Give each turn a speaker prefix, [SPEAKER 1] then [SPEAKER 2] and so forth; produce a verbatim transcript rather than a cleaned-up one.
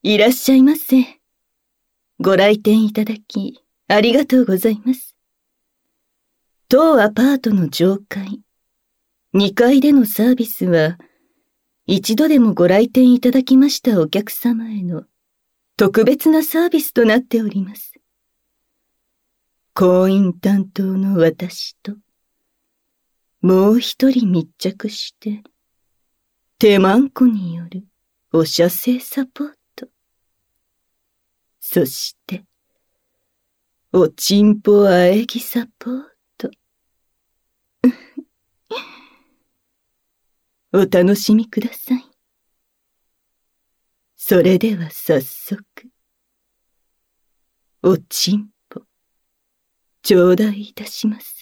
[SPEAKER 1] いらっしゃいませ。ご来店いただき、ありがとうございます。当アパートの上階、にかいでのサービスは、一度でもご来店いただきましたお客様への特別なサービスとなっております。婚姻担当の私と、もう一人密着して、手マンコによるお射精サポート。そして、おちんぽあえぎサポート。お楽しみください。それでは早速、おちんぽ、頂戴いたします。